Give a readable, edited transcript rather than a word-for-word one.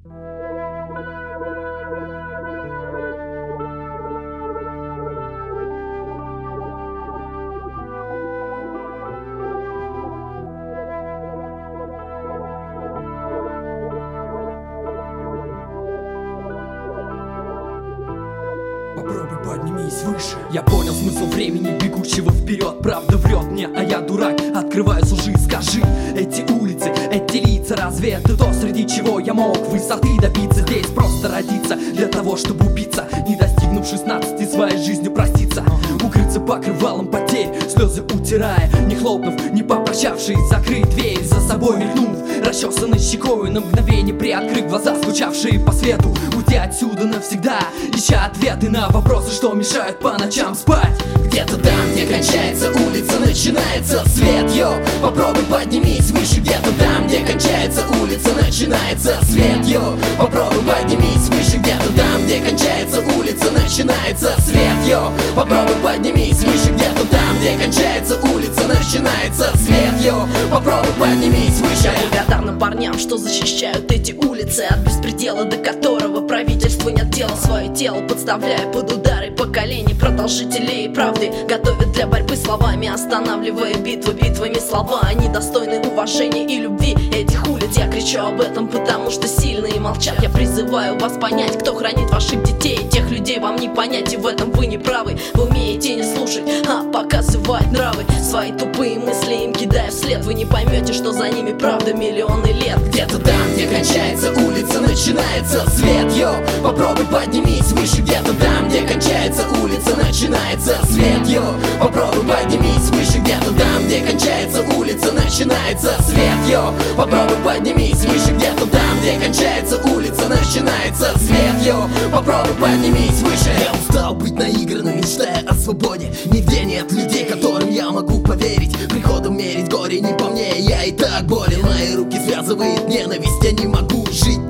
Попробуй поднимись выше. Я понял смысл времени, бегущего вперед. Правда врет мне, а я дурак. Открываю лжи, скажи. Эти улицы, эти лица, разве это то, среди чего я мог высоты добиться? Здесь просто родиться для того, чтобы убиться, не достигнув 16 своей жизнью проститься. Укрыться покрывалом потерь, слезы утирая, не хлопнув, не попрощавшись, закрыть дверь за собой мелькнув, расчесанной щекой, на мгновение приоткрыв глаза, скучавшие по свету. Уйти отсюда навсегда, ища ответы на вопросы, что мешают по ночам спать. Где-то там, где кончается улица, начинается свет, йо. Попробуй поднимись выше. Где-то там, где кончается улица, начинается свет, йо. Попробуй поднимись выше. Где-то там, где кончается улица, начинается свет, йо. Попробуй поднимись выше. Где-то там, где кончается улица, начинается свет, йо. Попробуй поднимись выше. Я благодарна парням, что защищают эти улицы от беспредела, до которого правительство не отдело свое тело, подставляя под удары поколений продолжителей правды, готовят для борьбы словами, останавливая битвами слова. Они достойны уважения и любви этих улиц. Я кричу об этом, потому что сильные молчат. Я призываю вас понять, кто хранит ваших детей. Тех людей вам не понять, и в этом вы не правы. Вы умеете не слушать, а показывать нравы. Свои тупые мысли им кидая вслед. Вы не поймете, что за ними правда миллионы лет. Где-то там, где кончается улица, начинается свет, йо. Попробуй поднимись выше. Где-то там, где кончается улица, начинается свет, йо. Попробуй поднимись выше. Где-то там, где кончается улица, начинается свет, йо. Попробуй поднимись выше. Где-то там, где кончается улица, начинается свет, йо. Попробуй поднимись выше. Я устал быть наигранным, мечтая о свободе. Нигде нет людей, которым я могу поверить. Приходом мерить горе не по мне, я и так болен. Мои руки связывает ненависть, я не могу жить